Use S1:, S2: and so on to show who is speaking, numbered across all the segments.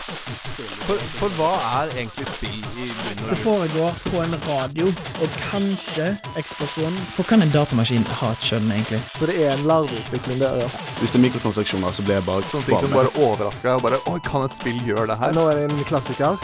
S1: For hva egentlig spill i bunnen?
S2: Det foregår på en radio, og kanskje eksplosjon.
S3: For kan en datamaskin ha et skjønn egentlig?
S4: Så det en larveutvikling der, ja.
S5: Hvis det mikrotransaksjoner, så blir jeg bare
S6: sånne ting som bare overrasker deg, og bare, kan et spill gjøre det her?
S4: Nå det en klassiker.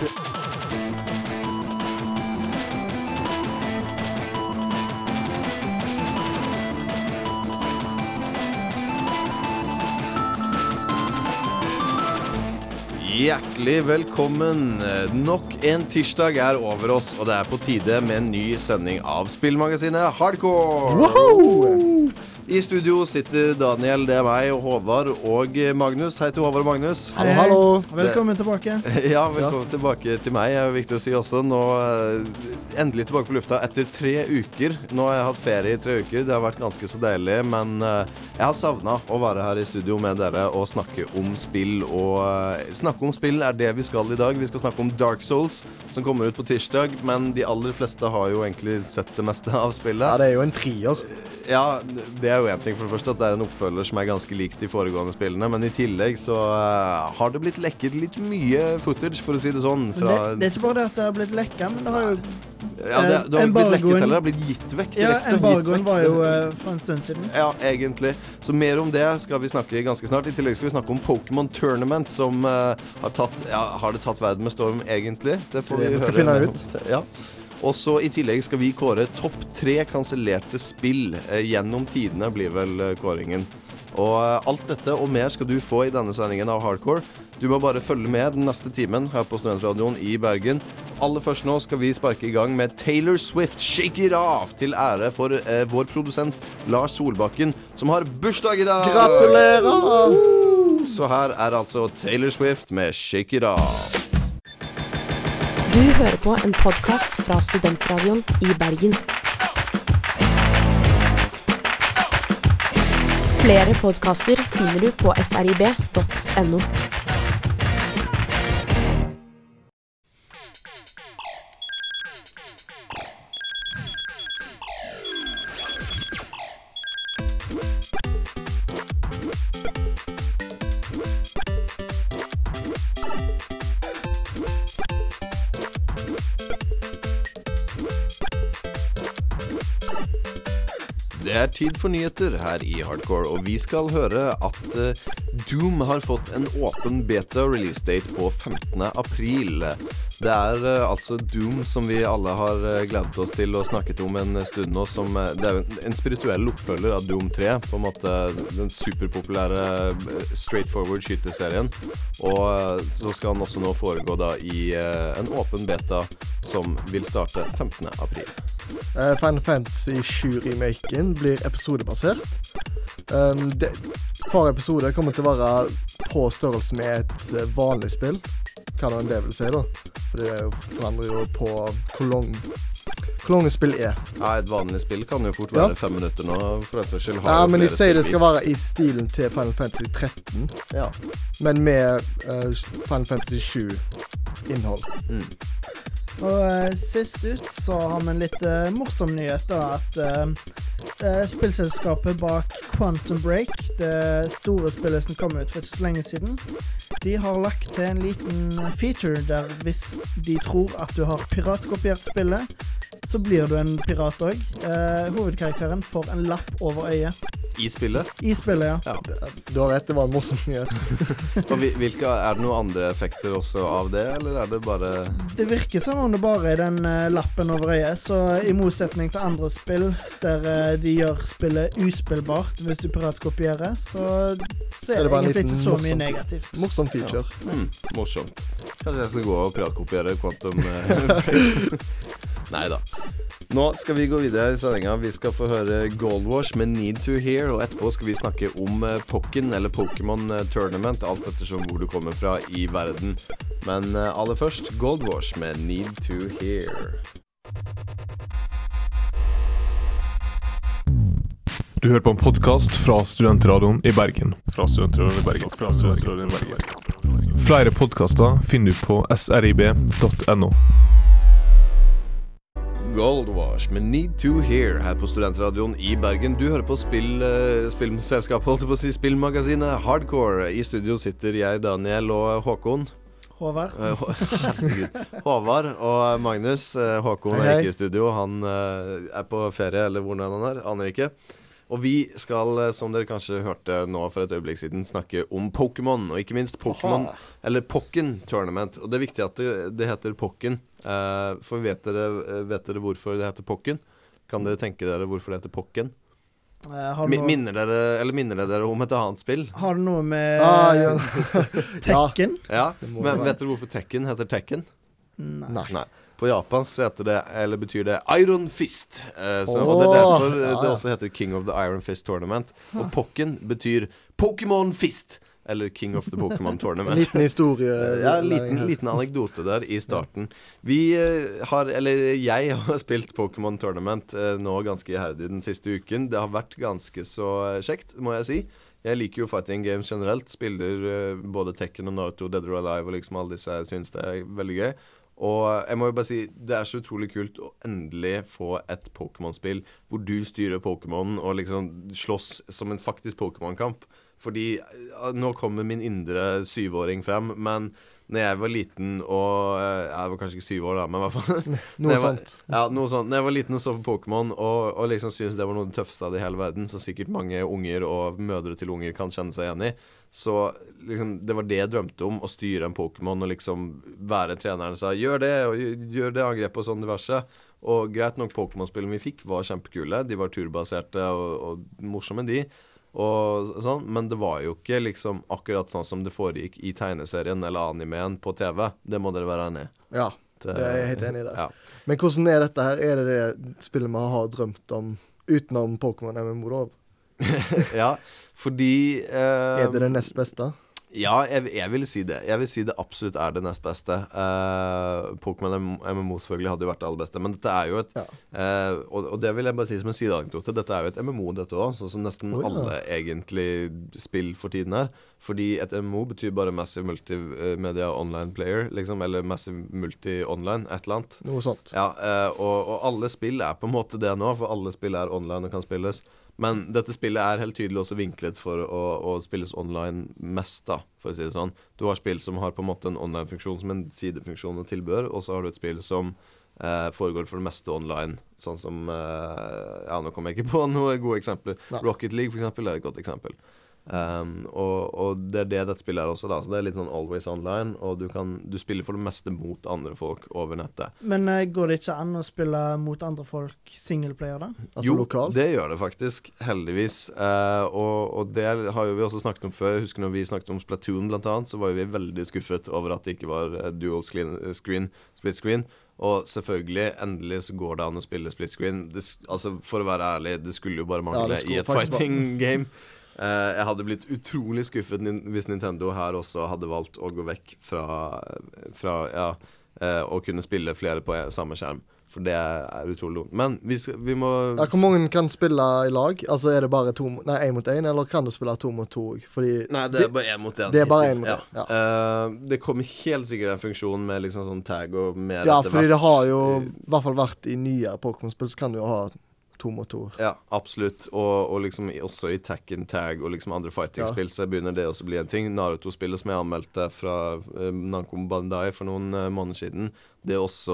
S1: Hjertelig velkommen. Nok en tirsdag over oss, og det på tide med en ny sending av spillmagasinet Hardcore.
S4: Woohoo!
S1: I studio sitter Daniel, det meg, og Håvard og Magnus. Hei til Håvard og Magnus.
S2: Hei,
S4: hallo.
S2: Velkommen tilbake.
S1: Ja, velkommen tilbake til meg, viktig å si også. Nå endelig tilbake på lufta etter 3 uker. Nå har jeg hatt ferie i 3 uker, det har vært ganske så deilig, men jeg har savnet å være her i studio med dere og snakke om spill. Og snakke om spill det vi skal i dag. Vi skal snakke om Dark Souls, som kommer ut på tirsdag, men de aller fleste har jo egentlig sett det meste av spillet.
S4: Ja, det jo en trier.
S1: Ja, det jo en ting for det første, at det en oppfølger som ganske lik de foregående spillene, men i tillegg så har det blitt lekket litt mye footage, for å si det sånn. Fra
S2: Det ikke bare det at det har blitt lekket, men det har jo...
S1: Ja, det har ikke blitt lekket heller, det har blitt gitt vekk direkte.
S2: Ja, embargoen var jo for en stund siden.
S1: Ja, egentlig. Så mer om det skal vi snakke ganske snart. I tillegg skal vi snakke om Pokémon Tournament, som har det tatt verden med storm, egentlig. Det får vi
S4: skal finne ut.
S1: Ja. Og så i tillegg skal vi kåre topp 3 kansellerte spill gjennom tidene, blir vel kåringen. Og alt dette og mer skal du få i denne sendingen av Hardcore. Du må bare følge med den neste timen her på Studentradioen i Bergen. Aller først nå skal vi sparke i gang med Taylor Swift, Shake It Off, til ære for vår produsent Lars Solbakken, som har bursdag i dag.
S4: Gratulerer!
S1: Så her altså Taylor Swift med Shake It Off.
S7: Du hører på en podcast fra Studentradioen i Bergen. Flere podcaster finner du på srib.no.
S1: Det tid for nyheter her i Hardcore, og vi skal høre at Doom har fått en åpen beta release date på 15. april. Det altså Doom som vi alle har gledet oss til og snakket om en stund nå, som det jo en spirituell oppfølger av Doom 3, på en måte den superpopulære straightforward skyteserien. Og så skal han også nå foregå da i en åpen beta som vil starte 15. april.
S4: Final Fantasy 7-remaken blir episodebasert. Hver episode kommer til å være på størrelse med et vanlig spill. Hva det vil si da? For det forandrer jo på hvor lang et spill Ja,
S1: et vanlig spill kan jo fort være 5 minutter nå, for den saks skyld.
S4: Ja, men de sier det skal være i stilen til Final Fantasy 13.
S1: Ja.
S4: Men med Final Fantasy 7 innhold.
S2: Og sist ut så har vi en litt morsom nyhet da, at spillselskapet bak Quantum Break, det store spillet som kom ut for ikke så lenge siden, de har lagt til en liten feature der hvis de tror at du har piratkopiert spillet, så blir du en pirat også. Hovedkarakteren får en lapp over øyet.
S1: I spillet?
S2: I spillet, ja.
S4: Du har rett, det var en morsom nyhet.
S1: Og hvilke, det noen andre effekter også av det, eller det bare...
S2: Det virker som om det bare den lappen over øyet, så i motsetning til andre spill, der de gjør spillet uspillbart hvis du piratkopierer, så det egentlig ikke så mye negativt.
S4: Morsom feature.
S1: Ja. Morsomt. Kanskje jeg skal gå og piratkopiere Quantum Break. Neida. Nå skal vi gå videre i sendingen. Vi skal få høre Gold Wash med Need to Hear, og etterpå skal vi snakke om Pokken, eller Pokémon Tournament, alt ettersom hvor du kommer fra i verden. Men aller først, Gold Wash med Need to Hear.
S8: Du hører på en podcast fra Studentradioen i Bergen. Flere podcaster finner du på srib.no.
S1: Gold Wash med Need to Hear her på Studentradioen i Bergen. Du hører på spillselskapet, holdt på å si spillmagasinet Hardcore. I studio sitter jeg, Daniel og Håkon.
S2: Håvard.
S1: Herregud. Håvard og Magnus, Håkon er ikke i studio. Han er på ferie, eller hvordan han er, aner ikke. Og vi skal, som dere kanskje hørte nå for et øyeblikk siden, snakke om Pokémon, og ikke minst Pokémon, eller Pokken Tournament. Og det er viktig at det heter Pokken, for vet dere hvorfor det heter Pokken? Kan dere tenke dere hvorfor det heter Pokken? Minner dere om et annet spill?
S2: Har det noe med Tekken?
S1: Ja, men vet dere hvorfor Tekken heter Tekken? Nei. På japansk heter det, eller betyr det Iron Fist, og det er derfor det også heter King of the Iron Fist Tournament. Og Pokken betyr Pokémon Fist, eller King of the Pokémon Tournament.
S4: En liten historie.
S1: Ja, en liten anekdote der i starten. Jeg har spilt Pokémon Tournament nå ganske iherdig den siste uken. Det har vært ganske så kjekt, må jeg si. Jeg liker jo fighting games generelt. Spiller både Tekken og Naruto, Dead or Alive og liksom alle disse. Jeg synes det er veldig gøy. Og jeg må jo bare si, det er så utrolig kult å endelig få et Pokémon-spill hvor du styrer Pokémon og liksom slåss som en faktisk Pokémon-kamp. Fordi nå kommer min indre 7-åring frem, men når jeg var liten og jeg var kanskje ikke 7 år da, men i hvert fall
S4: noe sånt.
S1: Ja, noe sånt. Når jeg var liten og så på Pokémon og liksom synes det var noe av det tøffeste av det i hele verden, så sikkert mange unger og mødre til unger kan kjenne seg igjen i. Så liksom, det var det jeg drømte om, å styre en Pokémon og liksom være treneren og sa, gjør det, og gjør det angrep og sånn diverse. Og greit nok Pokémon-spillene vi fikk var kjempekule, de var turbaserte og morsomme de, og sånn, men det var jo ikke liksom akkurat sånn som det foregikk i tegneserien eller animeen på TV. Det må dere være enig i.
S4: Ja, det er jeg helt enig i det.
S1: Ja.
S4: Men hvordan er dette her? Er det spillet vi har drømt om utenom Pokémon MMO da?
S1: Ja, fordi
S4: er det nest beste?
S1: Ja, jeg vil si det. Jeg vil si det absolutt er det nest beste. Pokémon MMO selvfølgelig hadde jo vært det aller beste, men dette er jo et og det vil jeg bare si som en sideanekdote. Dette er jo et MMO dette også, sånn som nesten alle egentlig spill for tiden er. Fordi et MMO betyr bare Massive Multimedia Online Player, liksom, eller Massive Multi-Online, et eller annet.
S4: Noe sånt.
S1: Ja, og alle spill er på en måte det nå, for alle spill er online og kan spilles. Men dette spillet er helt tydelig også vinklet for å spilles online mest da, for å si det sånn. Du har spill som har på en måte en online-funksjon som en sidefunksjon og tilbør, og så har du et spill som foregår for det meste online, sånn som, ja, nå kommer jeg ikke på noen gode eksempler. Nei. Rocket League for eksempel er et godt eksempel. Og det er det dette spillet er også da, så det er litt sånn always online, og du spiller for det meste mot andre folk over nettet.
S2: Men går det ikke an å spille mot andre folk singleplayer da?
S4: Altså
S1: jo,
S4: lokal?
S1: Det gjør det faktisk, heldigvis, og det har jo vi også snakket om før. Jeg husker når vi snakket om Splatoon blant annet, så var jo vi veldig skuffet over at det ikke var dual screen, split screen. Og selvfølgelig, endelig så går det an å spille split screen. Altså, for å være ærlig, det skulle jo bare mangle i et fighting game. Jeg hadde blitt utrolig skuffet hvis Nintendo her også hadde valgt å gå vekk fra å kunne spille flere på samme skjerm. For det er utrolig dumt. Men vi må...
S4: Ja, hvor mange kan spille i lag? Altså er det bare 1 mot 1, eller kan du spille 2 mot 2? Fordi
S1: nei, det er bare 1 mot 1.
S4: Det er bare 1 mot 1, ja.
S1: Det kommer helt sikkert en funksjon med liksom sånn tag og mer
S4: ja, fordi det har jo i hvert fall vært i nye Pokémon-spill, så kan du jo ha 2 mot 2.
S1: Ja, absolutt. Og liksom også i Tekken Tag og liksom andre fighting-spill så begynner det også å bli en ting. Naruto-spillet som jeg anmeldte fra Namco Bandai for noen måneder siden, det også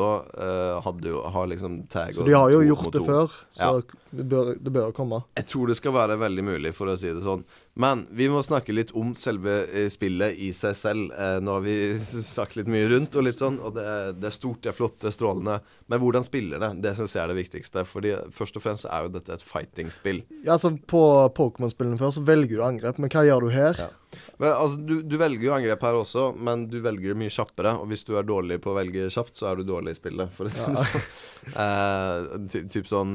S1: har liksom tag.
S4: Så de har jo gjort det før, så ja. det bør komme.
S1: Jeg tror det skal være veldig mulig, for å si det sånn. Men vi må snakke litt om selve spillet i seg selv. Nå har vi sagt litt mye rundt og litt sånn, og det er stort, det er flott, det er strålende. Men hvordan spiller det synes jeg er det viktigste, fordi først og fremst er jo dette et fighting-spill. Ja,
S4: altså på Pokémon-spillene før så velger du angrep, men hva gjør du her?
S1: Ja. Men, altså, du velger jo angrep her også, men du velger det mye kjappere, og hvis du er dårlig på å velge kjapt, så er du dårlig i spillet, for å si det sånn. Typ sånn,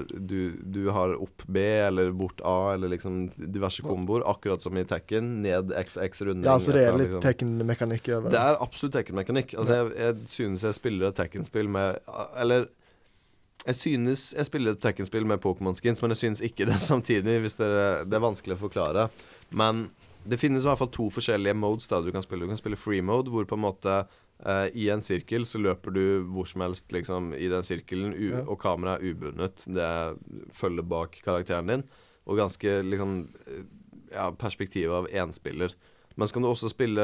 S1: du har opp B, eller bort A, eller liksom diverse komboer, akkurat som i Tekken, ned XX runding.
S4: Ja, så det er litt liksom Tekken-mekanikk over.
S1: Det er absolutt Tekken-mekanikk. Altså, jeg synes jeg spiller et Tekken-spill med, eller... Jeg synes jeg spiller et Tekken-spill med Pokémon-skins, men jeg synes ikke det samtidig, hvis det er vanskelig å forklare. Men det finnes i hvert fall 2 forskjellige modes da du kan spille. Du kan spille free mode, hvor på en måte i en sirkel så løper du hvor som helst liksom, i den sirkelen, og kameraet er ubundet. Det følger bak karakteren din, og ganske liksom, perspektivet av enspiller. Men så kan du også spille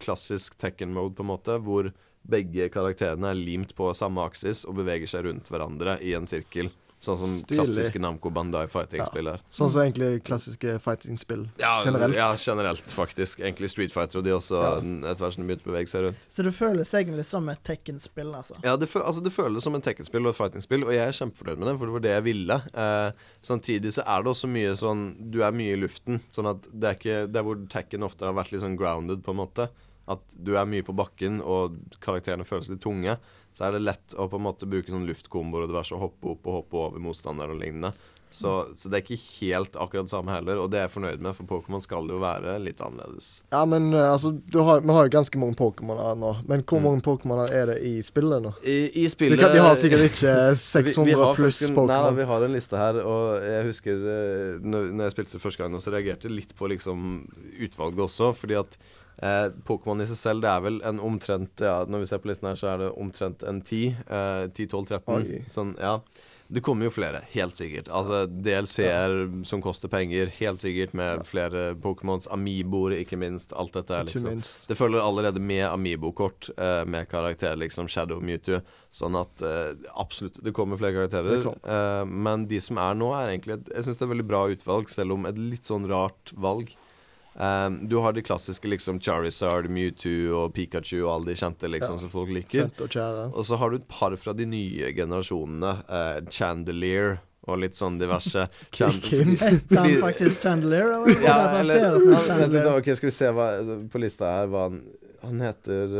S1: klassisk Tekken-mode på en måte, hvor begge karakterene limt på samme aksis og beveger seg rundt hverandre i en sirkel. Sånn som klassiske Namco Bandai fighting-spill her.
S4: Sånn som egentlig klassiske fighting-spill generelt.
S1: Ja, generelt faktisk. Egentlig Street Fighter, og de også etter hvert som de begynte å bevege seg rundt.
S2: Så det føles egentlig som et Tekken-spill, altså?
S1: Ja, det føles som et Tekken-spill og et fighting-spill, og jeg kjempefornøyd med det, for det var det jeg ville. Samtidig så det også mye sånn, du mye i luften, sånn at det ikke, der hvor Tekken ofte har vært litt sånn grounded på en måte, at du mye på bakken, og karakterene føles litt tunge, så det lett å på en måte bruke sånn luftkomboer og diverse, hoppe opp og hoppe over motstander og lignende. Så det ikke helt akkurat samme heller, og det jeg fornøyd med, for Pokémon skal det jo være litt annerledes.
S4: Ja, men altså, vi har jo ganske mange Pokémon her nå, men hvor mange Pokémon det i spillet nå?
S1: I spillet...
S4: Vi har sikkert ikke 600 pluss Pokémon.
S1: Nei, vi har en liste her, og jeg husker, når jeg spilte første gang, så reagerte jeg litt på liksom utvalget også, fordi at Pokémon i seg selv, det vel en omtrent, når vi ser på listen her, så det omtrent en 10, 12, 13, sånn, ja. Det kommer jo flere, helt sikkert. Altså DLC-er som koster penger, helt sikkert med flere Pokémons, Amiiboer, ikke minst, alt dette liksom. Det følger allerede med Amiibo-kort, med karakter, liksom Shadow Mewtwo, sånn at absolutt, det kommer flere karakterer. Men de som nå egentlig, jeg synes det veldig bra utvalg, selv om et litt sånn rart valg. Du har de klassiske liksom Charizard, Mewtwo og Pikachu og alle de kjente liksom som folk liker. Og så har du et par fra de nye generasjonene, Chandelier og litt sånn diverse.
S2: Heter han faktisk Chandelier? Eller?
S1: Ok, skal vi se på lista her hva han heter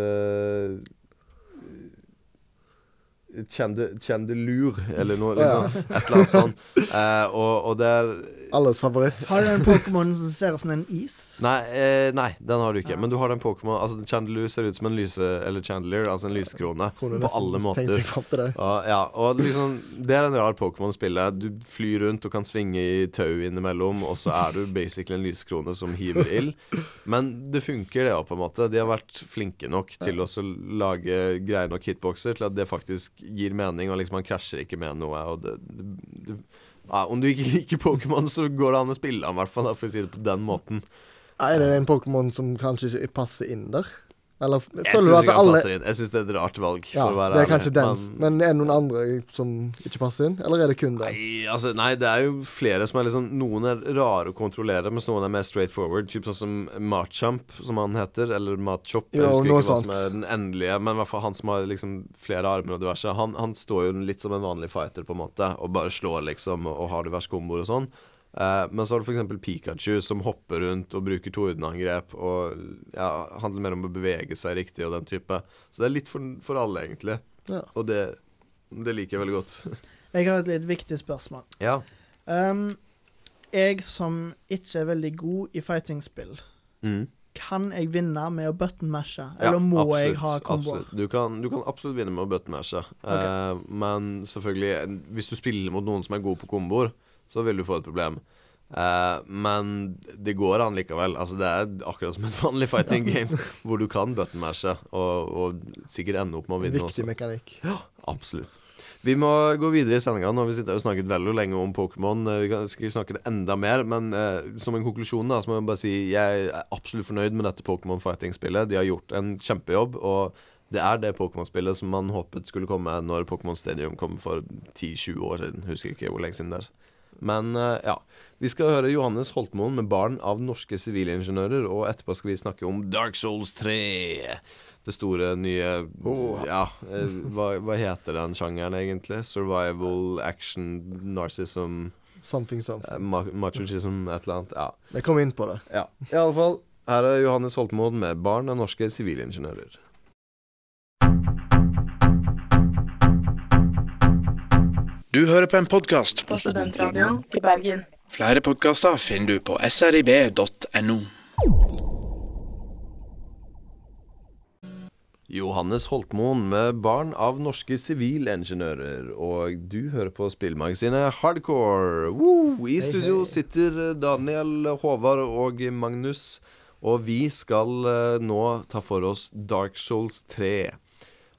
S1: Chandelure eller noe liksom, et eller annet sånn. Og det
S4: alles favoritt.
S2: Har du en Pokémon som ser ut som en is?
S1: Nei, den har du ikke. Men du har den Pokémon, altså Chandelure ser ut som en eller Chandelier, altså en lysekrone på alle måter. Og liksom, det en rar Pokémon å spille. Du flyr rundt og kan svinge i tau innimellom, og så du basically en lysekrone som hiver ild. Men det funker det på en måte. De har vært flinke nok til å lage greie nok hitboxer til at det faktisk gir mening, og liksom man krasjer ikke med noe, og om du ikke liker Pokémon, så går det an å spille han, i hvert fall, for å si det på den måten.
S4: Det en Pokémon som kanskje ikke passer inn der? Eller
S1: jeg synes ikke han passer inn. Jeg synes det et rart valg, for å være
S4: ærlig. Det kanskje den, men det noen andre som ikke passer inn? Eller det kun den?
S1: Nei, det jo flere som liksom, noen rare å kontrollere, mens noen mer straightforward, typ sånn som Machamp, som han heter, eller Machop, jeg husker ikke hva som den endelige, men i hvert fall han som har liksom flere armer og diverse, han står jo litt som en vanlig fighter på en måte, og bare slår liksom, og har diverse komboer og sånn. Men så har du for eksempel Pikachu som hopper rundt og bruker tordenangrep og handler mer om å bevege seg riktig og den type. Så det litt for alle egentlig. Og det liker jeg veldig godt.
S2: Jeg har et litt viktig spørsmål.
S1: Ja.
S2: Jeg som ikke veldig god i fighting-spill, kan jeg vinne med å button-mashe? Eller må absolutt, jeg ha komboer?
S1: Du kan absolutt vinne med å button-mashe. Men selvfølgelig, hvis du spiller mot noen som god på komboer, så vil du få et problem. Men det går an likevel. Altså det akkurat som et vanlig fighting game, hvor du kan button-mashe og sikkert ende opp med å vinne
S4: også. Viktig mekanikk.
S1: Ja, absolutt. Vi må gå videre i sendingen. Nå har vi sittet og snakket veldig lenge om Pokémon. Vi skal snakke det enda mer, men som en konklusjon da, så må jeg bare si jeg absolutt fornøyd med dette Pokémon fighting-spillet. De har gjort en kjempejobb, og det det Pokémon-spillet som man håpet skulle komme når Pokémon Stadium kom for 10-20 år siden. Husker ikke hvor lenge siden det Men vi skal høre Johannes Holtmoen med barn av norske sivilingeniører, og etterpå skal vi snakke om Dark Souls 3. Det store nye hva heter den sjangeren egentlig? Survival, action, narcissism,
S4: something
S1: machism, et eller annet.
S4: Jeg kom inn på det.
S1: I alle fall, her Johannes Holtmoen med barn av norske sivilingeniører.
S9: Du hører på en podcast
S7: på Studentradion i Bergen.
S9: Flere podcaster finner du på srib.no.
S1: Johannes Holtmoen med barn av norske sivilingeniører, og du hører på spillmagasinet Hardcore. I studio sitter Daniel, Håvard og Magnus, og vi skal nå ta for oss Dark Souls 3.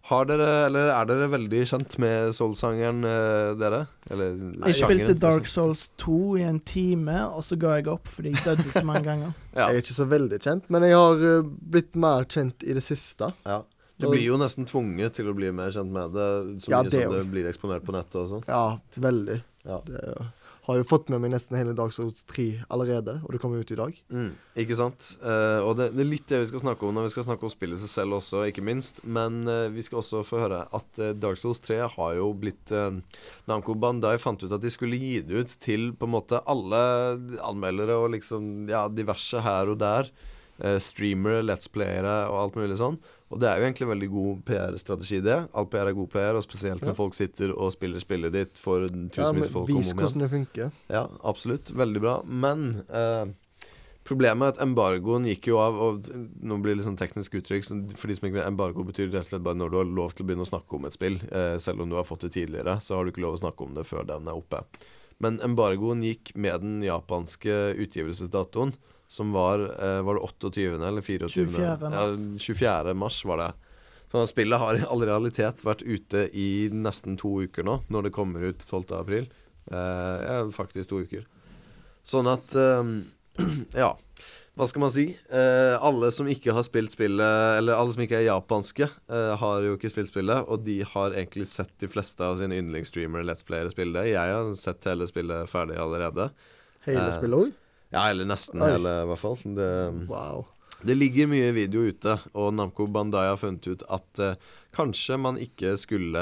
S1: Har dere, eller er dere veldig kjent med Soul-sangeren, dere? Eller,
S2: jeg spilte Dark Souls 2 i en time, og så ga jeg opp fordi jeg døde så mange ganger.
S4: Ja. Jeg ikke så veldig kjent, men jeg har blitt mer kjent i det siste.
S1: Ja. Du blir jo nesten tvunget til å bli mer kjent med det, så mye som det blir eksponert på nettet og sånn.
S4: Ja, veldig. Ja. Det har jo fått med meg nesten hele Dark Souls 3 allerede, og det kommer ut i dag.
S1: Ikke sant? Og det er litt det vi skal snakke om når vi skal snakke om spillet seg selv også, ikke minst. Men vi skal også få høre at Dark Souls 3 har jo blitt Namco Bandai fant ut at de skulle gi det ut til på en måte alle anmeldere og liksom, ja, diverse her og der. Streamere, let's playere og alt mulig sånn. Og det er jo egentlig veldig god PR-strategi det. All PR er god PR, og spesielt når folk sitter og spiller spillet ditt for tusenvis folk.
S4: Vis hvordan det funker.
S1: Ja, absolutt. Veldig bra. Men problemet er at embargoen gikk jo av, og nå blir det litt sånn teknisk uttrykk, for de som ikke vet, embargo betyr rett og slett bare når du har lov til å begynne å snakke om et spill. Selv om du har fått det tidligere, så har du ikke lov å snakke om det før den er oppe. Men embargoen gikk med den japanske utgivelsesdatoen, som var det 28. eller 24.
S2: 24.
S1: Ja, 24. mars var det. Sånn at spillet har i all realitet vært ute i nesten 2 uker nå, når det kommer ut 12. april. Ja, faktisk 2 uker. Sånn at, ja, hva skal man si? Alle som ikke har spilt spillet, eller alle som ikke er japanske, har jo ikke spilt spillet, og de har egentlig sett de fleste av sine yndlingsstreamere, let's playere spille det. Jeg har sett hele spillet ferdig allerede.
S4: Hele spillet også?
S1: Ja, eller nesten hele i hvert fall. Det ligger mye video ute, og Namco Bandai har funnet ut at kanskje man ikke skulle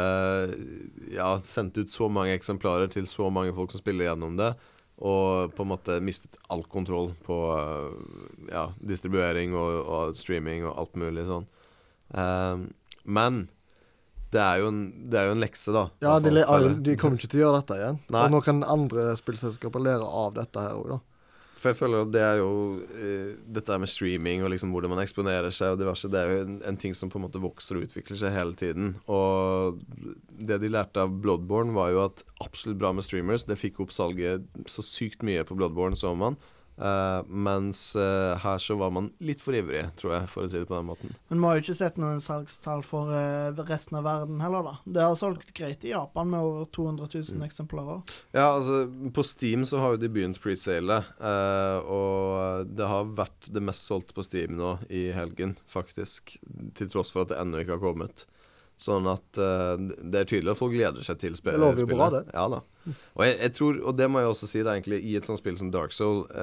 S1: sendt ut så mange eksemplarer til så mange folk som spiller gjennom det, og på en måte mistet all kontroll på distribuering og streaming og alt mulig sånn. Men det er jo en lekse da.
S4: Ja, de kommer ikke til å gjøre dette igjen.
S1: Nei.
S4: Og nå kan andre spillselskaper lære av dette her også da.
S1: For jeg føler at det er jo dette med streaming og liksom hvordan man eksponerer seg og diverse, det er jo en ting som på en måte vokser og utvikler seg hele tiden. Og det de lærte av Bloodborne var jo at absolutt bra med streamers. Det fikk opp salget så sykt mye på Bloodborne, så man. Mens her så var man litt for ivrig, tror jeg, for å si det på den måten.
S2: Men man har jo ikke sett noen salgstall for resten av verden heller da. Det har solgt greit i Japan med over 200 000 eksemplarer.
S1: Ja, altså på Steam så har jo de begynt pre-sale, og det har vært det mest solgte på Steam nå i helgen, faktisk, til tross for at det ennå ikke har kommet. Sånn at det er tydelig at folk gleder seg til spillet.
S4: Det lover jo bra det.
S1: Ja da. Og jeg tror, og det må jeg også si, det er egentlig i et sånt spill som Dark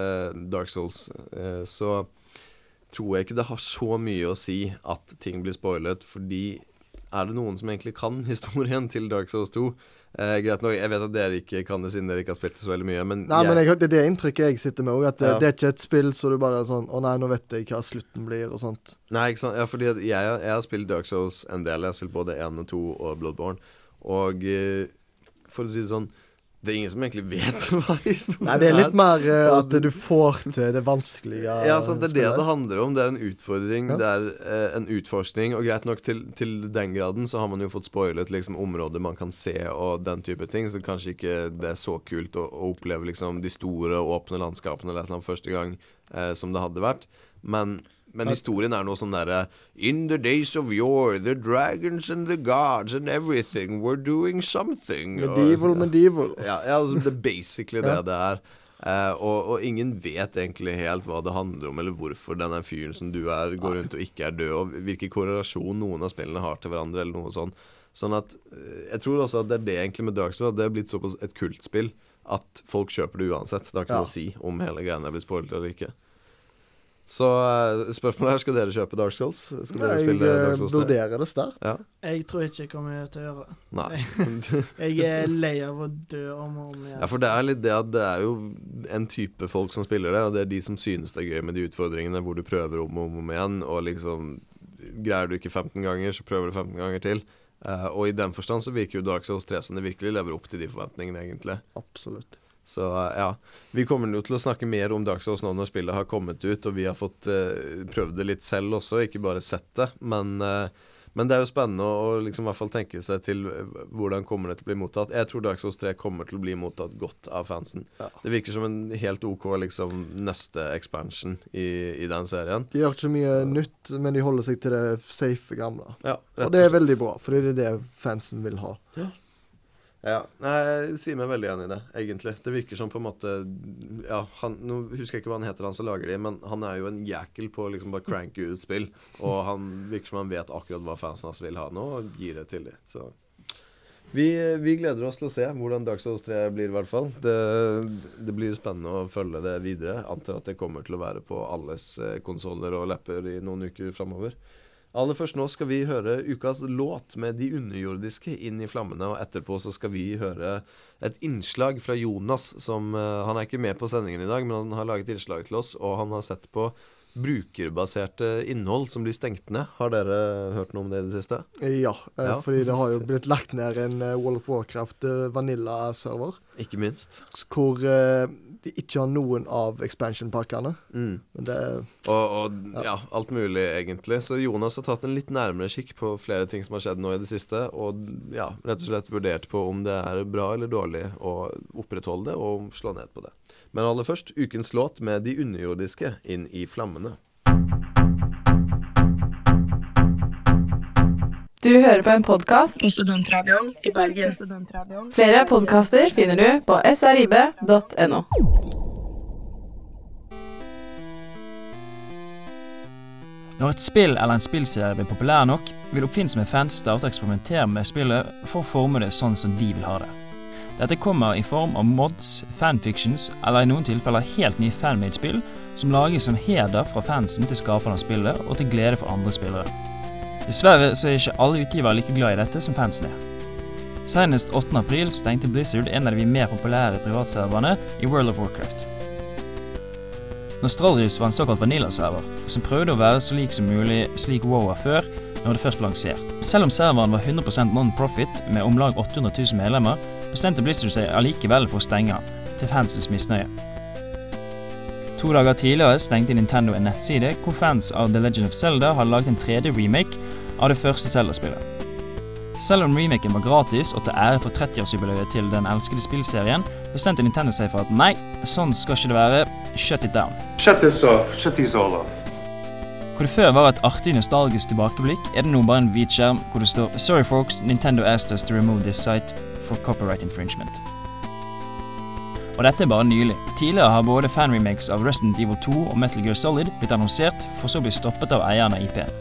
S1: Souls, så tror jeg ikke det har så mye å si at ting blir spoilet, fordi er det noen som egentlig kan historien til Dark Souls 2? Greit nok, jeg vet at dere ikke kan det siden dere ikke har spilt det så veldig mye, men
S4: men det er det inntrykket jeg sitter med også, at det er ikke et spill så du bare er sånn, nei, nå vet jeg hva slutten blir og sånt.
S1: Nei, ikke sant, ja, fordi jeg har spilt Dark Souls en del, jeg har spilt både 1 og 2 og Bloodborne, og for å si det sånn, det er ingen som egentlig vet hva historien er.
S4: Nei, det er litt mer at du får til det vanskelige.
S1: Ja, sant, det er det handler om. Det er en utfordring, det er en utforskning, og greit nok til den graden så har man jo fått spoilet liksom områder man kan se og den type ting, så kanskje ikke det er så kult å oppleve liksom de store åpne landskapene eller et eller annet første gang som det hadde vært. Men historien er noe sånn der In the days of yore, the dragons and the gods and everything were doing something.
S4: Medieval.
S1: Ja, altså, det er basically det er. Og ingen vet egentlig helt hva det handler om, eller hvorfor denne fyren som du er går rundt og ikke er død, og hvilken korrelasjon noen av spillene har til hverandre, eller noe sånn. Sånn at jeg tror også at det er det egentlig med Dark Souls, at det er blitt såpass et kultspill at folk kjøper det uansett. Det har ikke noe å si om hele greiene er blitt spoilet eller ikke. Så spørsmålet her, skal dere kjøpe Dark Souls? Skal dere spille Dark Souls 3?
S4: Jeg vurderer det sterkt.
S1: Ja.
S2: Jeg tror ikke jeg kommer til å gjøre det.
S1: Nei.
S2: Jeg er lei av å dø om og om igjen.
S1: Ja, for det er litt det at det er jo en type folk som spiller det, og det er de som synes det er gøy med de utfordringene hvor du prøver om og om igjen, og liksom greier du ikke 15 ganger, så prøver du 15 ganger til. Og i den forstand så virker jo Dark Souls 3 som det virkelig lever opp til de forventningene egentlig.
S4: Absolutt.
S1: Så ja, vi kommer nå til å snakke mer om Dark Souls nå når spillet har kommet ut, og vi har fått prøvd det litt selv også, ikke bare sett det, men Men det jo spennende å liksom I hvert fall tenke seg til hvordan kommer det til å bli mottatt. Jeg tror Dark Souls 3 kommer til å bli mottatt godt av fansen. Det virker som en helt OK liksom neste expansion I den serien.
S4: De gjør ikke så mye nytt, men de holder seg til det safe gamle.
S1: Ja,
S4: og det veldig bra, for det det fansen vil ha.
S1: Ja, nei, jeg sier meg veldig enig I det, egentlig. Det virker som på en måte, ja, nå husker jeg ikke hva han heter, han som lager det, men han jo en jækel på liksom bare cranke ut spill, og han virker som han vet akkurat hva fansen hans vil ha nå, og gir det til dem. Så vi gleder oss til å se hvordan Dark Souls 3 blir I hvert fall. Det blir spennende å følge det videre. Antar at det kommer til å være på alles konsoler og lapper I noen uker fremover. Aller først nå skal vi høre ukas låt med De underjordiske inn I flammene, og etterpå så skal vi høre et innslag fra Jonas, som han ikke med på sendingen I dag, men han har laget innslag til oss, og han har sett på brukerbaserte innhold som blir stengt ned. Har dere hørt noe om det I det siste?
S4: Ja, fordi det har jo blitt lagt ned en World of Warcraft Vanilla-server.
S1: Ikke minst.
S4: Hvor de ikke har noen av expansion-pakkene. Men det
S1: ja, alt mulig egentlig. Så Jonas har tatt en litt nærmere kikk på flere ting som har skjedd nå I det siste, og ja, rett og slett vurdert på om det bra eller dårlig å opprettholde det og slå ned på det. Men aller først, ukens låt med De underjordiske inn I flammene.
S7: Du hører på en podcast på Studentradioen I Bergen. Flere podcaster finner du på srib.no.
S3: Når et spill eller en spillserie blir populær nok, vil oppfinnsomme fans starte å eksperimentere med spillet for å forme det sånn som de vil ha det. Dette kommer I form av mods, fanfictions eller I noen tilfeller helt nye fanmade-spill som lages som heder fra fansen til skaperne av spillet og til glede for andre spillere. Dessverre så ikke alle utgivere like glad I dette som fansen Senest 8. april stengte Blizzard en av de mer populære privatserverne I World of Warcraft. Nostalrius var en såkalt vanilla-server, som prøvde å være så lik som mulig slik WoW var før, når det først ble lansert. Selv om serveren var 100% non-profit med omlag 800 000 medlemmer, bestemte Blizzard seg allikevel for å stenge til fansens misnøye. 2 dager tidligere stengte Nintendo en nettside hvor fans av The Legend of Zelda hadde laget en 3D-remake av det første Zelda-spillet. Selv om remaken var gratis og til ære for 30-årsjubileet til den elskede spillserien, bestemte Nintendo seg for at nei, sånn skal ikke det være, shut it down.
S6: Shut this off, shut these all off.
S3: Hvor det før var et artig nostalgisk tilbakeblikk, det nå bare en hvit skjerm hvor det står «Sorry folks, Nintendo asked us to remove this site for copyright infringement». Og dette bare nylig. Tidligere har både fanremakes av Resident Evil 2 og Metal Gear Solid blitt annonsert, for så å bli stoppet av eieren av IP.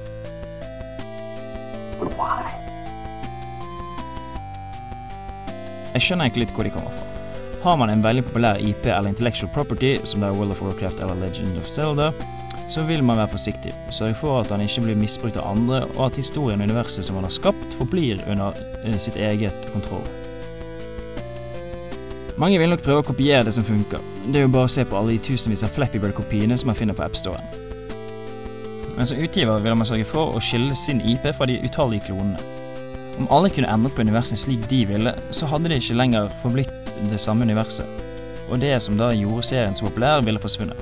S3: Jeg skjønner ikke litt hvor de kommer fra. Har man en veldig populær IP eller intellectual property, som det World of Warcraft eller Legend of Zelda, så vil man være forsiktig, sørge for at han ikke blir misbrukt av andre, og at historien og universet som han har skapt forblir under sitt eget kontroll. Mange vil nok prøve å kopiere det som funker. Det jo bare å se på alle de tusenvis av Flappy Bird-kopiene som man finner på App-storen. Men som utgiver vil man sørge for å skille sin IP fra de utallige klonene. Om alle kunne endret på universet slik de ville, så hadde det ikke lenger forblitt det samme universet. Og det som da gjorde serien så populær ville forsvunnet.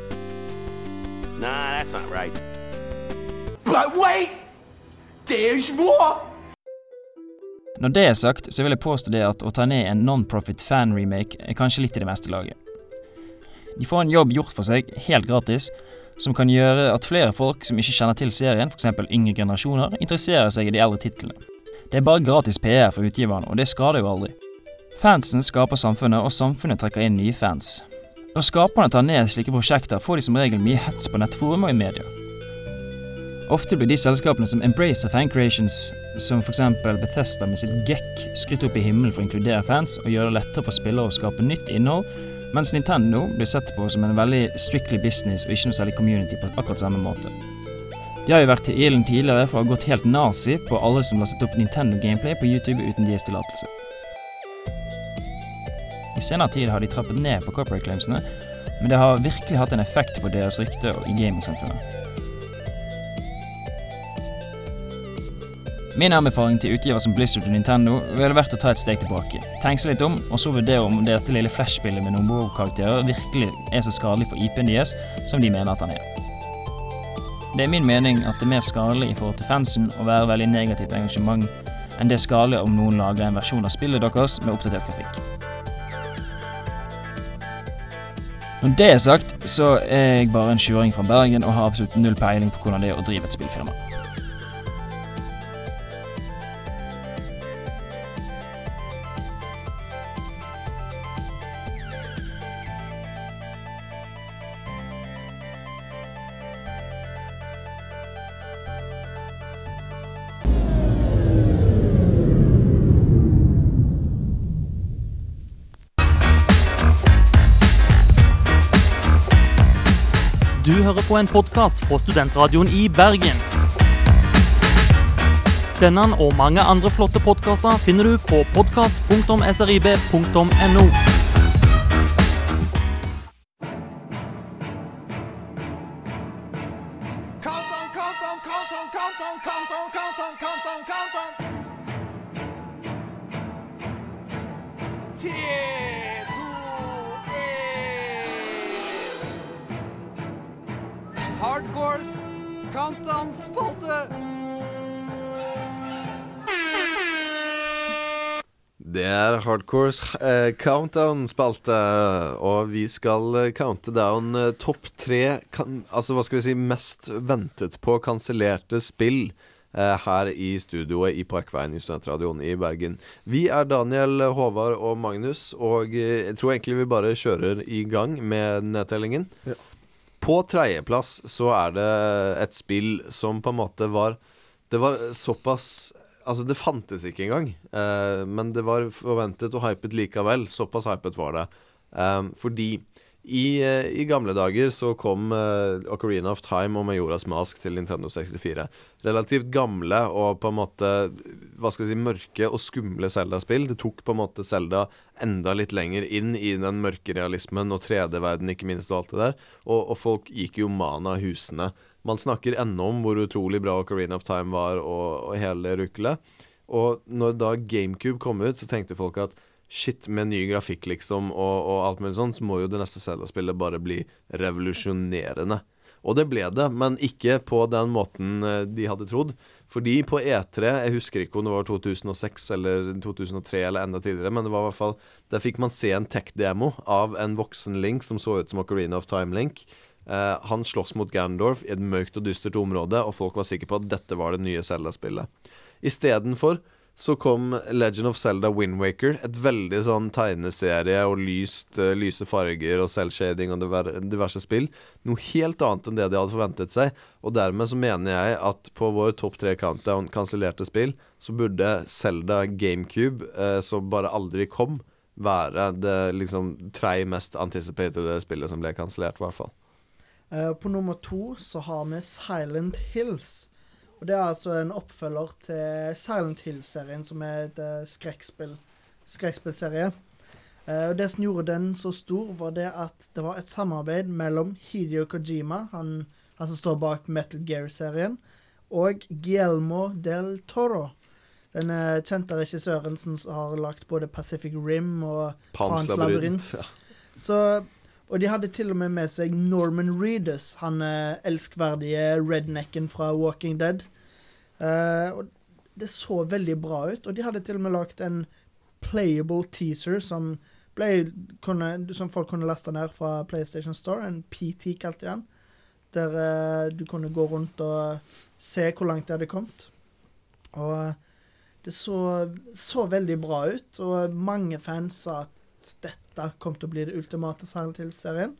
S10: Nah, that's not right. But wait! There's more!
S3: Når det sagt, så vil jeg påstå det at å ta ned en non-profit fan-remake kanskje litt I det meste laget. De får en jobb gjort for seg, helt gratis, som kan gjøre at flere folk som ikke kjenner til serien, for eksempel yngre generasjoner, interesserer seg I de eldre titlene. Det bare gratis PR for utgiveren, og det skader jo aldri. Fansen skaper samfunnet, og samfunnet trekker inn nye fans. Når skaperne tar ned slike prosjekter, får de som regel mye hets på nettforum og I media. Ofte blir de selskapene som embracer fan creations, som for eksempel Bethesda med sitt GECK, skrytt opp I himmelen for å inkludere fans og gjøre det lettere for spillere å skape nytt innhold, mens Nintendo blir sett på som en veldig strictly business og ikke noe særlig community på akkurat samme måte. De har jo vært til ilden tidligere for å ha gått helt nazi på alle som lastet opp Nintendo-gameplay på YouTube uten deres tillatelse. I senere tid har de trappet ned på copyright-claimsene, men det har virkelig hatt en effekt på deres rykte I gaming-samfunnet. Min anbefaling til utgiver som Blizzard og Nintendo ville vært å ta et steg tilbake, tenke seg litt om, og så vurdere om dette lille flashspillet med noen WoW-karakterer virkelig så skadelig for IP-en deres som de mener at han Det min mening at det mer skadelig I forhold til fansen å være veldig negativt engasjement enn det skadelig om noen lager en versjon av spillet deres med oppdatert grafikk. Når det sagt, så jeg bare en 20-åring fra Bergen og har absolutt null peiling på hvordan det å drive et spillfirma.
S11: Du hører på en podcast fra Studentradioen I Bergen. Denne og mange andre flotte podcaster finner du på podcast.srib.no.
S10: Hardcores Countdown-spalte.
S1: Det Hardcores Countdown-spalte, og vi skal counte down topp 3, altså hva skal vi si, mest ventet på kansellerte spill her I studioet I Parkveien I Studentradioen I Bergen. Vi Daniel, Håvard og Magnus, og jeg tror egentlig vi bare kjører I gang med nedtellingen. Ja. På tredjeplass så det et spill som på en måte det var såpass, altså det fantes ikke engang, men det var forventet og hypet likevel, såpass hypet var det. Fordi I gamle dager så kom Ocarina of Time og Majora's Mask til Nintendo 64. Relativt gamle og på en måte, hva skal jeg si, mørke og skumle Zelda-spill. Det tok på en måte Zelda enda litt lenger inn I den mørke realismen og 3D-verden, ikke minst og alt det der. Og folk gikk jo mana husene. Man snakker enda om hvor utrolig bra Ocarina of Time var og hele rukkelet. Og når da GameCube kom ut, så tenkte folk at shit, med ny grafikk liksom og alt mulig sånn, så må jo det neste Zelda-spillet bare bli revolusjonerende. Og det ble det, men ikke på den måten de hadde trodd. Fordi på E3, jeg husker ikke om det var 2006 eller 2003 eller enda tidligere, men det var I hvert fall, der fikk man se en tech-demo av en voksen Link som så ut som Ocarina of Time Link. Han slåss mot Ganondorf I et mørkt og dystert område, og folk var sikre på at dette var det nye Zelda-spillet. I stedenfor så kom Legend of Zelda Wind Waker, et veldig sånn tegneserie og lyse farger og cel-shading og diverse spill. Noe helt annet enn det de hadde forventet seg, og dermed så mener jeg at på vår topp 3 countdown kansellerte spill, så burde Zelda GameCube, som bare aldri kom, være det liksom 3 mest anticipated spillet som ble kansellert I hvert fall.
S2: På nummer 2 så har vi Silent Hills. Og det altså en oppfølger til Silent Hill-serien, som et skrekkspillserie. Og det som gjorde den så stor, var det at det var et samarbeid mellom Hideo Kojima, han som står bak Metal Gear-serien, og Guillermo del Toro. Den kjente regissøren som har lagt både Pacific Rim og Pan's Labyrinth. Ja. Og de hadde til og med seg Norman Reedus, han elskverdige rednecken fra Walking Dead. Og det så veldig bra ut, og de hadde til og med lagt en playable teaser som folk kunne laste ned fra PlayStation Store, en PT kalte den, der du kunne gå rundt og se hvor langt det hadde kommet. Og det så veldig bra ut, og mange fans sa at dette kom til å bli det ultimate Silent Hill-serien.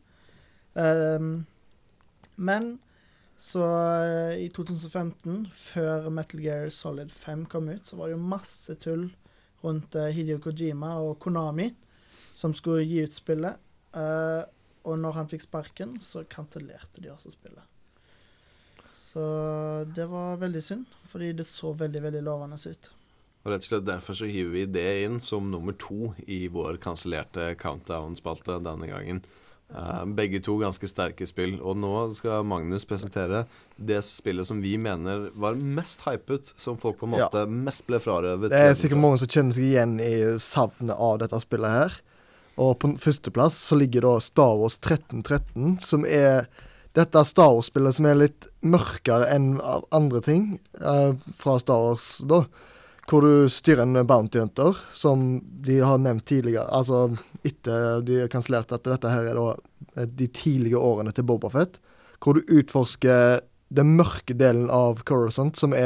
S2: Men så I 2015, før Metal Gear Solid 5 kom ut, så var det jo masse tull rundt Hideo Kojima og Konami, som skulle gi ut spillet. Og når han fikk sparken, så kansellerte de også spillet. Så det var veldig synd, fordi det så veldig, veldig lovende ut.
S1: Og rett og slett derfor så hiver vi det inn som nummer 2 I vår kansellerte countdown-spalte denne gangen. Begge to ganske sterke spill, og nå skal Magnus presentere det spillet som vi mener var mest hypet, som folk på en måte mest ble frarøvet.
S4: Det sikkert mange som kjenner seg igjen I savnet av dette spillet her. Og på førsteplass så ligger da Star Wars 1313, som dette Star Wars-spillet som litt mørkere enn andre ting fra Star Wars da, hvor du styrer en bounty hunter, som de har nevnt tidligere, altså etter de har kansellert at dette her da de tidlige årene til Boba Fett, hvor du utforsker den mørke delen av Coruscant, som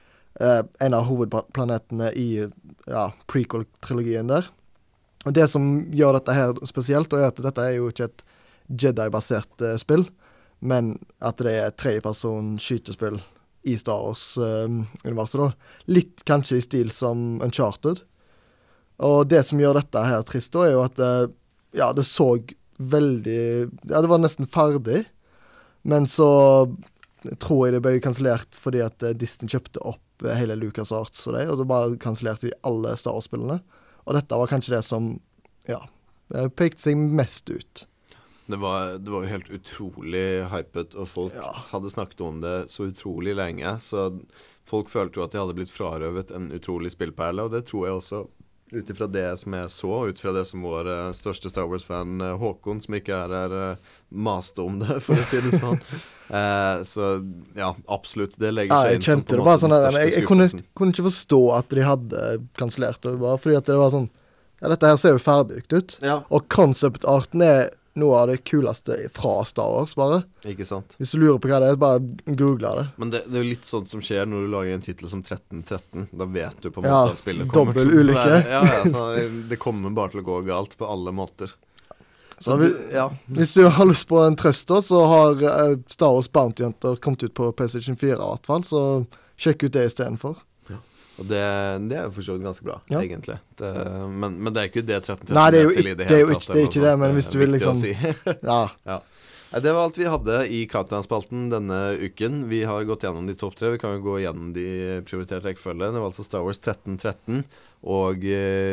S4: en av hovedplanetene i prequel-trilogien der. Og det som gjør dette her spesielt, er at dette jo ikke et Jedi-basert spill, men at det et tredjeperson skytespill i Star Wars-universet da. Litt kanskje i stil som Uncharted. Og det som gjør dette her trist da, jo at det så veldig... Ja, det var nesten ferdig, men så tror jeg det ble kansellert fordi at Disney kjøpte opp hele LucasArts og det bare kansellerte de alle Star Wars-spillene. Og dette var kanskje det som, pekte seg mest ut.
S1: Det var jo helt utrolig hypet, og folk hadde snakket om det så utrolig lenge, så folk følte jo at de hadde blitt frarøvet en utrolig spillperle, og det tror jeg også, ut ifra det som jeg så, ut fra det som vår største Star Wars-fan Håkon, som ikke her, maste om det, for å si det sånn. Så ja, absolutt, det legger seg inn som på en måte den største skuffelsen.
S4: Jeg kunne ikke forstå at de hadde kansellert det, bare fordi at det var sånn, dette her ser jo ferdig ut, og concept-arten noe av det kuleste fra Star Wars, bare.
S1: Ikke sant.
S4: Hvis du lurer på hva det bare googler det.
S1: Men det jo litt sånt som skjer når du lager en titel som 1313. Da vet du på en måte at spillet kommer
S4: dobbel ulykke.
S1: Så det kommer bare til å gå galt på alle måter.
S4: Så hvis du har lyst på en trøst da, så har Star Wars Bounty Hunter kommet ut på PlayStation 4 i hvert fall, så sjekk ut det i stedet for.
S1: Og det jo for så vidt ganske bra, egentlig. Men det ikke det 1313.
S4: Nei, det jo ikke det, men hvis du vil liksom...
S1: Ja. Det var alt vi hadde i Countdown-spalten denne uken. Vi har gått gjennom de topp 3. Vi kan jo gå gjennom de prioriterte rekkefølge. Det var altså Star Wars 1313 og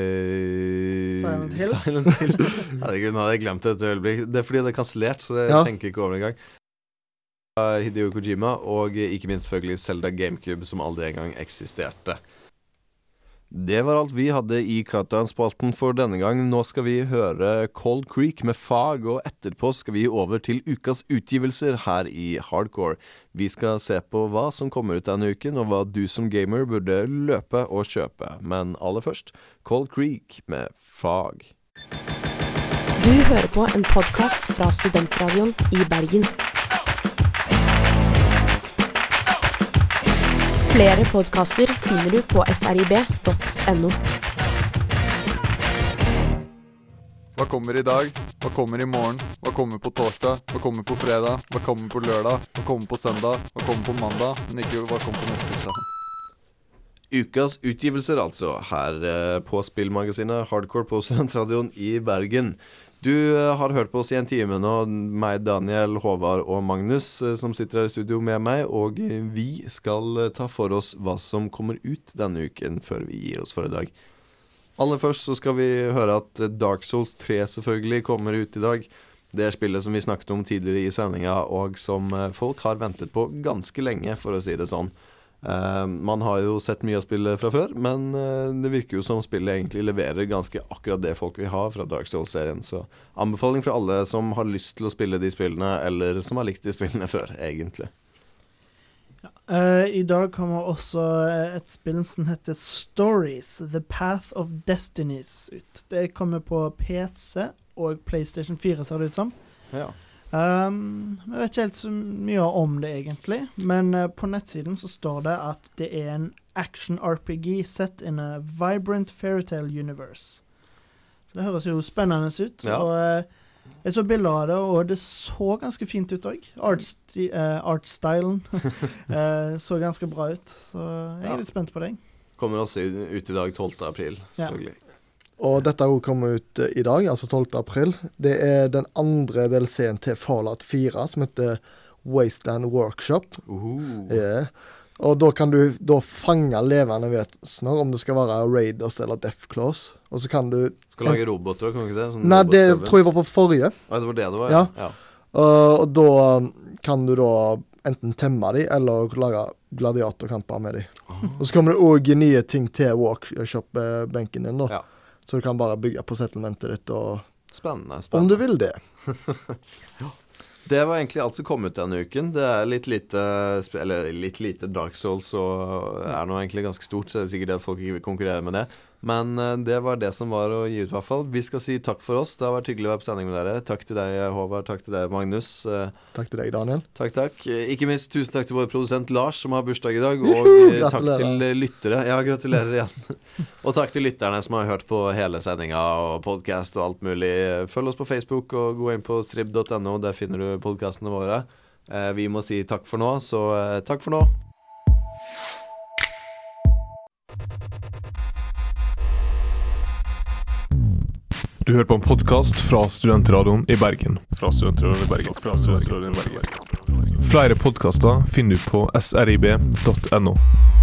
S2: Silent Hill.
S1: Herregud, nå hadde jeg glemt det et øyeblikk. Det fordi det kansellert, så jeg tenker ikke over det en gang. Hideo Kojima, og ikke minst selvfølgelig Zelda GameCube, som aldri engang eksisterte. Det var alt vi hadde i Countdown-spalten for denne gang. Nå skal vi høre Cold Creek med Fag, og etterpå skal vi over til ukas utgivelser her i Hardcore. Vi skal se på hva som kommer ut denne uken, og hva du som gamer burde løpe og kjøpe. Men aller først, Cold Creek med Fag.
S12: Du hører på en podcast fra Studentradioen i Bergen. Flere podcaster finner du på srib.no.
S13: Hva kommer i dag? Hva kommer i morgen? Hva kommer på torsdag? Hva kommer på fredag? Hva kommer på lørdag? Hva kommer på søndag? Hva kommer på mandag? Men ikke hva kommer på neste tirsdag.
S1: Ukas utgivelser altså, her på spillmagasinet Hardcore på Studentradioen i Bergen. Du har hørt på oss i en time nå, meg, Daniel, Håvard og Magnus, som sitter her i studio med meg, og vi skal ta for oss hva som kommer ut denne uken før vi gir oss for i dag. Aller først så skal vi høre at Dark Souls 3 selvfølgelig kommer ut i dag. Det spillet som vi snakket om tidligere i sendinga, og som folk har ventet på ganske lenge, for å si det sånn. Man har jo sett mye av spillet fra før, men det virker jo som spillet egentlig leverer ganske akkurat det folk vil ha fra Dark Souls-serien, så anbefaling for alle som har lyst til å spille de spillene, eller som har likt de spillene før, egentlig.
S2: I dag kommer også et spill som heter Stories, The Path of Destinies ut. Det kommer på PC og PlayStation 4, ser det ut som.
S1: Ja.
S2: Jeg vet ikke helt så mye om det egentlig, men på nettsiden så står det at det en action-RPG set in a vibrant fairytale universe. Så det høres jo spennende ut, og jeg så bilder av det, og det så ganske fint ut også. Artstylen så ganske bra ut, så jeg litt spent på det.
S1: Kommer også ut i dag 12. april, selvfølgelig.
S4: Og dette har kommet ut i dag, altså 12. april. Det den andre DLC-en til Fallout 4, som heter Wasteland Workshop. Og da kan du fange levende vesener, om det skal være Raiders eller Death Claws. Og så kan du...
S1: Skal lage roboter, kan du ikke det?
S4: Nei, det tror jeg var på forrige.
S1: Det var det var,
S4: ja. Og da kan du da enten temme de, eller lage gladiatorkamper med de. Og så kommer det også nye ting til workshop-benken din da. Så du kan bare bygge på settlementet ditt og...
S1: Spennende.
S4: Om du vil det.
S1: Det var egentlig alt som kom ut denne uken. Det litt lite Dark Souls, og nå egentlig ganske stort, så det sikkert det at folk ikke vil konkurrere med det. Men det var det som var å gi ut I hvert fall. Vi skal si takk for oss. Det har vært hyggelig å være på sending med dere. Takk til deg, Håvard. Takk til deg, Magnus.
S4: Takk til deg, Daniel.
S1: Takk. Ikke minst tusen takk til vår produsent Lars, som har bursdag I dag. Og takk til lyttere. Ja, gratulerer igjen. Og takk til lytterne som har hørt på hele sendinga og podcast og alt mulig. Følg oss på Facebook og gå inn på strib.no. Der finner du podcastene våre. Vi må si takk for nå, så takk for nå.
S8: Du hører på en podcast fra Studentradioen I Bergen. Flere podcaster finner du på srib.no.